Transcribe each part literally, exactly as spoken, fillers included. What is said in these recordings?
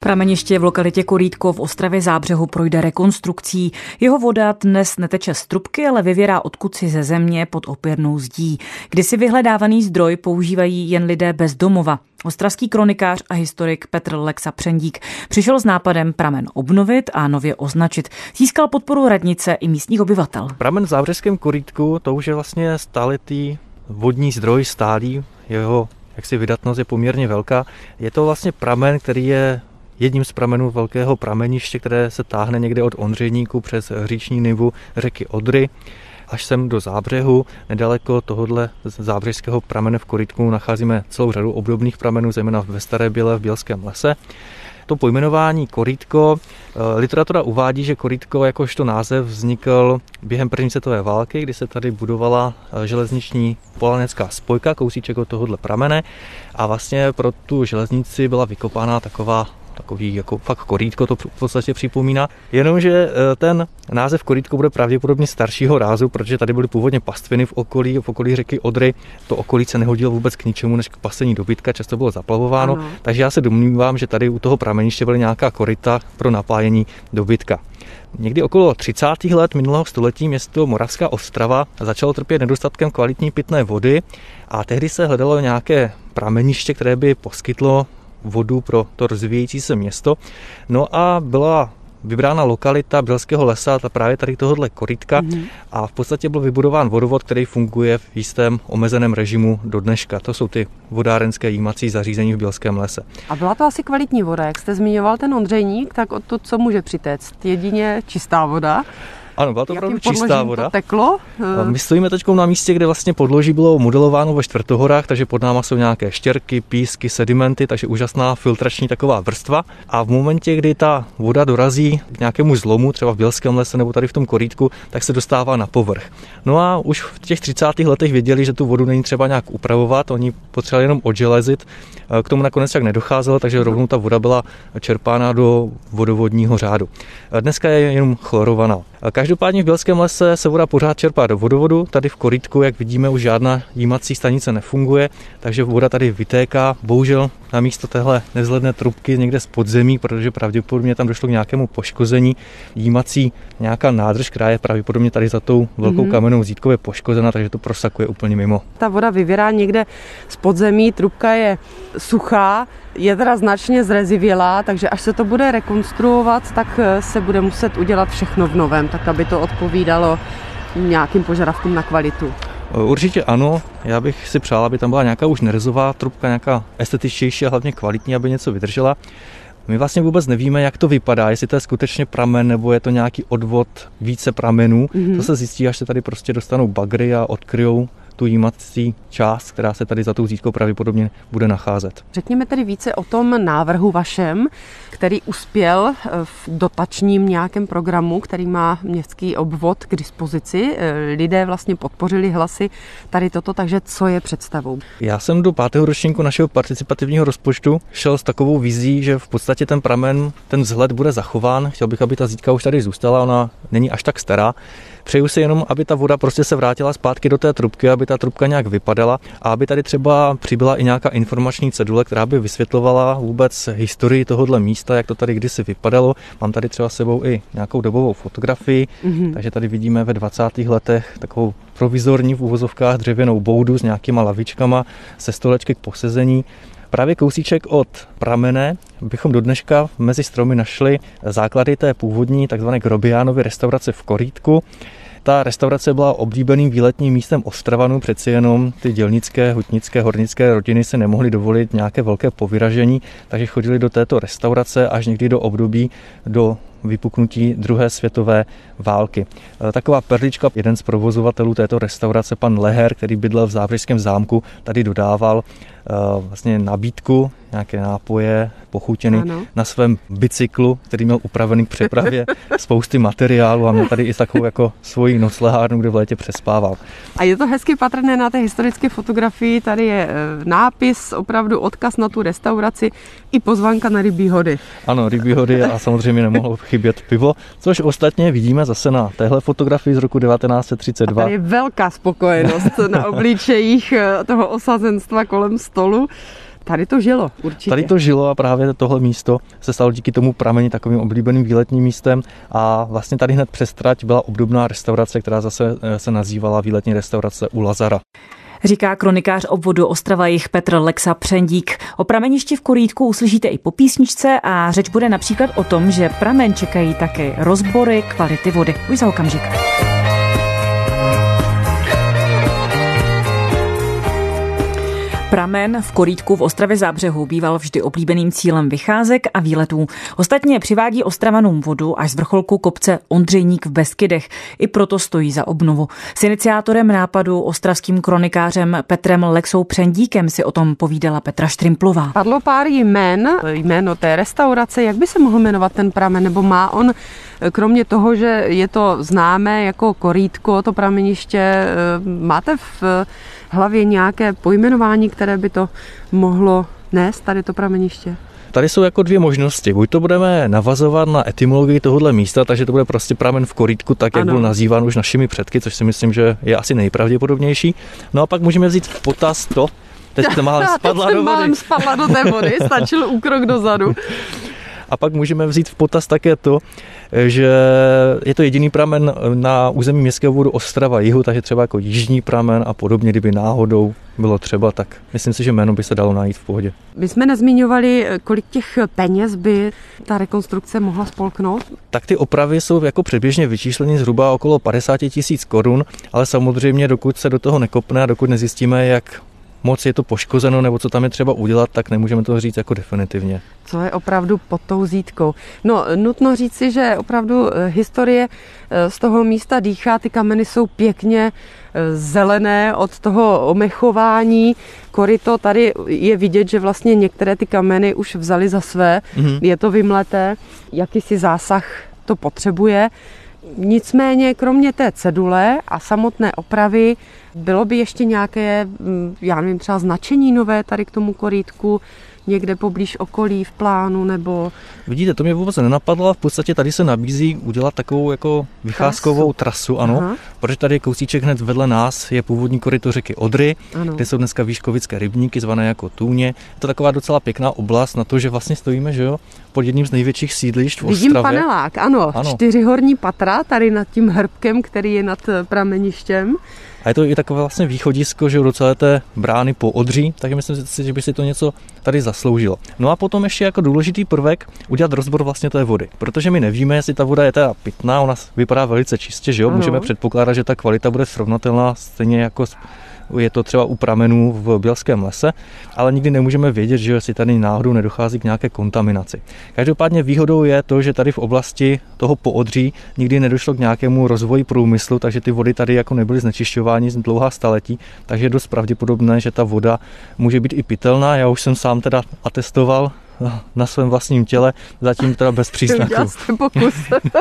Prameniště v lokalitě Korýtko v Ostravě Zábřehu projde rekonstrukcí. Jeho voda dnes neteče z trubky, ale vyvěrá odkud si ze země pod opěrnou zdí. Kdysi vyhledávaný zdroj používají jen lidé bez domova. Ostravský kronikář a historik Petr Lexa Přendík přišel s nápadem pramen obnovit a nově označit. Získal podporu radnice i místních obyvatel. Pramen v Zábřehském Korýtku, to už je vlastně stáletý vodní zdroj, stálý, jeho jaksi vydatnost je poměrně velká. Je to vlastně pramen, který je jedním z pramenů velkého prameniště, které se táhne někde od Ondřejníku přes říční nivu řeky Odry až sem do Zábřehu. Nedaleko tohohle zábřehského pramene v Korýtku nacházíme celou řadu obdobných pramenů, zejména ve Staré Běle v Bělském lese. To pojmenování Korýtko, literatura uvádí, že Korýtko jakožto název vznikl během první světové války, kdy se tady budovala železniční polanecká spojka, kousíček od tohohle pramene, a vlastně pro tu železnici byla vykopána taková takový jako fakt korýtko, to v podstatě připomíná. Jenomže ten název Korýtko bude pravděpodobně staršího rázu, protože tady byly původně pastviny v okolí, v okolí řeky Odry. To okolí se nehodilo vůbec k ničemu než k pasení dobytka, často bylo zaplavováno, ano. Takže já se domnívám, že tady u toho prameniště byly nějaká koryta pro napájení dobytka. Někdy okolo třicátých let minulého století město Moravská Ostrava začalo trpět nedostatkem kvalitní pitné vody a tehdy se hledalo nějaké prameniště, které by poskytlo vodu pro to rozvíjející se město. No a byla vybrána lokalita Bělského lesa, ta právě tady tohohle Korýtka, mm-hmm. a v podstatě byl vybudován vodovod, který funguje v jistém omezeném režimu do dneška. To jsou ty vodárenské jímací zařízení v Bělském lese. A byla to asi kvalitní voda, jak jste zmiňoval ten Ondřejník, tak odtud co může přitéct? Jedině čistá voda? Ano, byla to opravdu čistá voda. To teklo? My stojíme teď na místě, kde vlastně podloží bylo modelováno ve Čtvrtohorách, takže pod náma jsou nějaké štěrky, písky, sedimenty, takže úžasná filtrační taková vrstva. A v momentě, kdy ta voda dorazí k nějakému zlomu, třeba v Bělském lese nebo tady v tom Korýtku, tak se dostává na povrch. No a už v těch třicátých letech věděli, že tu vodu není třeba nějak upravovat, oni potřebovali jenom odželezit. K tomu nakonec tak nedocházelo, takže rovnou ta voda byla čerpána do vodovodního řádu. Dneska je jenom chlorovaná. Každopádně v Bělském lese se voda pořád čerpá do vodovodu. Tady v Korýtku, jak vidíme, už žádná jímací stanice nefunguje, takže voda tady vytéká. Bohužel na místo téhle nevzhledné trubky někde z podzemí, protože pravděpodobně tam došlo k nějakému poškození. Jímací nějaká nádrž, která je pravděpodobně tady za tou velkou mm-hmm. kamennou zítkou, je poškozena, takže to prosakuje úplně mimo. Ta voda vyvěrá někde z podzemí, trubka je suchá, je teda značně zrezivělá, takže až se to bude rekonstruovat, tak se bude muset udělat všechno v novém, tak aby to odpovídalo nějakým požadavkům na kvalitu. Určitě ano, já bych si přál, aby tam byla nějaká už nerezová trubka, nějaká estetičtější a hlavně kvalitní, aby něco vydržela. My vlastně vůbec nevíme, jak to vypadá, jestli to je skutečně pramen, nebo je to nějaký odvod více pramenů. Mm-hmm. To se zjistí, až se tady prostě dostanou bagry a odkryjou tu jímací část, která se tady za tou zítkou pravděpodobně bude nacházet. Řekněme tedy více o tom návrhu vašem, který uspěl v dotačním nějakém programu, který má městský obvod k dispozici. Lidé vlastně podpořili hlasy tady toto, takže co je představou? Já jsem do pátého ročníku našeho participativního rozpočtu šel s takovou vizí, že v podstatě ten pramen, ten vzhled bude zachován. Chtěl bych, aby ta zítka už tady zůstala, ona není až tak stará. Přeju si jenom, aby ta voda prostě se vrátila zpátky do té trubky, aby ta trubka nějak vypadala a aby tady třeba přibyla i nějaká informační cedule, která by vysvětlovala vůbec historii tohohle místa, jak to tady kdysi vypadalo. Mám tady třeba s sebou i nějakou dobovou fotografii, mm-hmm. takže tady vidíme ve dvacátých letech takovou provizorní v uvozovkách dřevěnou boudu s nějakýma lavičkama se stolečky k posezení. Právě kousíček od pramene bychom do dneška mezi stromy našli základy té původní tzv. Grobiánovy restaurace v Korýtku. Ta restaurace byla oblíbeným výletním místem Ostravanů, přeci jenom ty dělnické, hutnické, hornické rodiny se nemohly dovolit nějaké velké povyražení, takže chodili do této restaurace až někdy do období do vypuknutí druhé světové války. Taková perlička, jeden z provozovatelů této restaurace, pan Leher, který bydlel v Zábřehském zámku, tady dodával vlastně nabídku, nějaké nápoje, pochutěny ano. na svém bicyklu, který měl upravený k přepravě spousty materiálu a měl tady i takovou jako svoji noclehárnu, kde v létě přespával. A je to hezky patrné na té historické fotografii, tady je nápis, opravdu odkaz na tu restauraci i pozvánka na rybí hody. Ano, rybí hody a samozřejmě nemohlo chybět pivo, což ostatně vidíme zase na téhle fotografii z roku devatenáct set třicet dva. A tady je velká spokojenost na obličejích toho osazenstva kolem stolu. Tady to žilo, určitě. Tady to žilo a právě tohle místo se stalo díky tomu prameni takovým oblíbeným výletním místem a vlastně tady hned přes trať byla obdobná restaurace, která zase se nazývala výletní restaurace u Lazara. Říká kronikář obvodu Ostrava-Jih Petr Lexa Přendík. O prameništi v Korýtku uslyšíte i po písničce a řeč bude například o tom, že pramen čekají taky rozbory kvality vody. Už za okamžik. Pramen v Korýtku v Ostravě Zábřehu býval vždy oblíbeným cílem vycházek a výletů. Ostatně přivádí Ostravanům vodu až z vrcholku kopce Ondřejník v Beskydech. I proto stojí za obnovu. S iniciátorem nápadu, ostravským kronikářem Petrem Lexou Přendíkem si o tom povídala Petra Štrimplová. Padlo pár jmen, jméno té restaurace, jak by se mohl jmenovat ten pramen, nebo má on, kromě toho, že je to známé jako Korýtko, to prameniště, máte v hlavě nějaké pojmenování, které by to mohlo nést, tady to prameniště? Tady jsou jako dvě možnosti. Buď to budeme navazovat na etymologii tohohle místa, takže to bude prostě pramen v Korýtku, tak jak ano. byl nazýván už našimi předky, což si myslím, že je asi nejpravděpodobnější. No a pak můžeme vzít v potaz to, teď jsem málem spadla do vody. málem spadla do té vody, stačil úkrok dozadu. A pak můžeme vzít v potaz také to, že je to jediný pramen na území městského obvodu Ostrava-Jihu, takže třeba jako jižní pramen a podobně, kdyby náhodou bylo třeba, tak myslím si, že jméno by se dalo najít v pohodě. My jsme nezmiňovali, kolik těch peněz by ta rekonstrukce mohla spolknout? Tak ty opravy jsou jako předběžně vyčísleny zhruba okolo padesát tisíc korun, ale samozřejmě dokud se do toho nekopne a dokud nezjistíme, jak moc je to poškozeno, nebo co tam je třeba udělat, tak nemůžeme to říct jako definitivně. Co je opravdu pod tou zítkou? No, nutno říci, že opravdu historie z toho místa dýchá, ty kameny jsou pěkně zelené od toho omechování. Koryto, tady je vidět, že vlastně některé ty kameny už vzaly za své, mm-hmm. je to vymleté, jakýsi zásah to potřebuje. Nicméně, kromě té cedule a samotné opravy, bylo by ještě nějaké, já nevím, třeba značení nové tady k tomu Korýtku, někde poblíž okolí v plánu, nebo... Vidíte, to mě vůbec nenapadlo, v podstatě tady se nabízí udělat takovou jako vycházkovou trasu, trasu ano, aha. protože tady kousíček hned vedle nás je původní koryto řeky Odry, ano. kde jsou dneska výškovické rybníky, zvané jako Tůně. Je to taková docela pěkná oblast na to, že vlastně stojíme, že jo, pod jedním z největších sídlišť v Ostravě. Vidím panelák, ano, ano, čtyři horní patra tady nad tím hrbkem, který je nad prameništěm. A je to i takové vlastně východisko, že do celé té brány po Odří, takže myslím si, že by si to něco tady zasloužilo. No a potom ještě jako důležitý prvek udělat rozbor vlastně té vody, protože my nevíme, jestli ta voda je teda pitná, ona vypadá velice čistě, že jo, ano. můžeme předpokládat, že ta kvalita bude srovnatelná stejně jako je to třeba u pramenů v Bělském lese, ale nikdy nemůžeme vědět, že jestli tady náhodou nedochází k nějaké kontaminaci. Každopádně výhodou je to, že tady v oblasti toho poodří nikdy nedošlo k nějakému rozvoji průmyslu, takže ty vody tady jako nebyly znečišťovány z dlouhá staletí, takže je dost pravděpodobné, že ta voda může být i pitelná. Já už jsem sám teda atestoval na svém vlastním těle, zatím teda bez příznaků. Udělal jste pokus.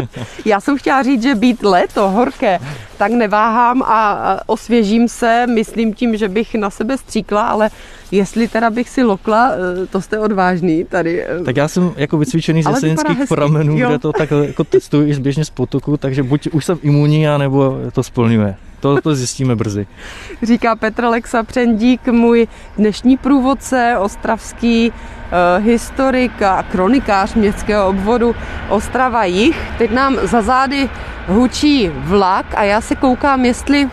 Já jsem chtěla říct, že být léto, horké, tak neváhám a osvěžím se, myslím tím, že bych na sebe stříkla, ale jestli teda bych si lokla, to jste odvážný tady. Tak já jsem jako vycvičený z jesenických pramenů, kde to tak jako testuji i zběžně z potoku, takže buď už jsem imunní, anebo to splňuje. To, to zjistíme brzy. Říká Petr Lexa Přendík, můj dnešní průvodce, ostravský uh, historik a kronikář městského obvodu Ostrava-Jih. Teď nám za zády hučí vlak a já se koukám, jestli,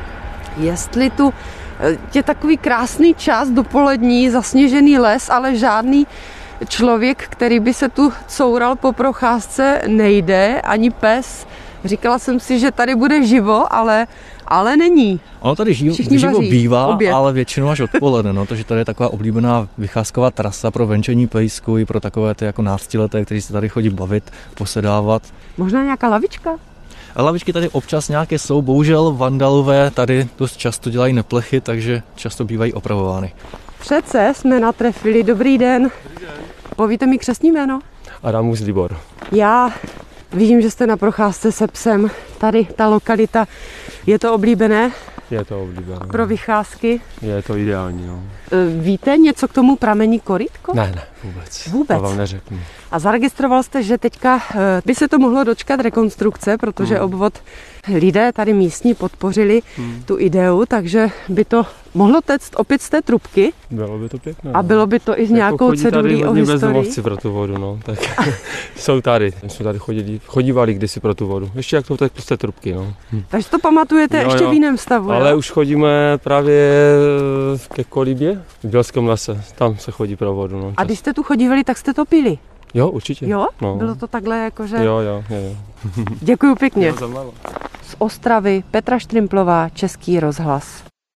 jestli tu je takový krásný čas dopolední, zasněžený les, ale žádný člověk, který by se tu coural po procházce, nejde, ani pes. Říkala jsem si, že tady bude živo, ale, ale není. Ono tady živo, živo bývá, oběd. Ale většinou až odpoledne, no, protože tady je taková oblíbená vycházková trasa pro venčení pejsku i pro takové ty jako náctileté, kteří se tady chodí bavit, posedávat. Možná nějaká lavička? Lavičky tady občas nějaké jsou, bohužel vandalové tady dost často dělají neplechy, takže často bývají opravovány. Přece jsme natrefili, dobrý den. Dobrý den. Povíte mi křestní jméno? Adamus Libor. Já vidím, že jste na procházce se psem. Tady ta lokalita, je to oblíbené? Je to oblíbené. Pro vycházky? Je to ideální, no. Víte něco k tomu pramení Korýtko? Ne, ne, vůbec. Vůbec? To vám neřeknu. A zaregistroval jste, že teďka by se to mohlo dočkat rekonstrukce, protože hmm. obvod lidé tady místní podpořili hmm. tu ideu, takže by to Mohlo téct opět z té trubky? Bylo by to pěkné. A bylo by to i s nějakou cedulí o historii? Bezdomovci pro tu vodu, no. Tak jsou tady. My jsme tady chodili, chodívali kdysi pro tu vodu. Ještě jak to tak z té trubky, no. Hm. Takže to pamatujete jo, ještě jo. v jiném stavu, Ale jo? už chodíme právě ke Kolíbě, v Bělském lese. Tam se chodí pro vodu, no. A když jste tu chodívali, tak jste to pili? Jo, určitě. Jo? No. Bylo to takhle jakože... Jo, jo, jo. jo. Děkuju pěkně. Jo, za málo. Z Ostravy Petra Štrimplová, Český rozhlas.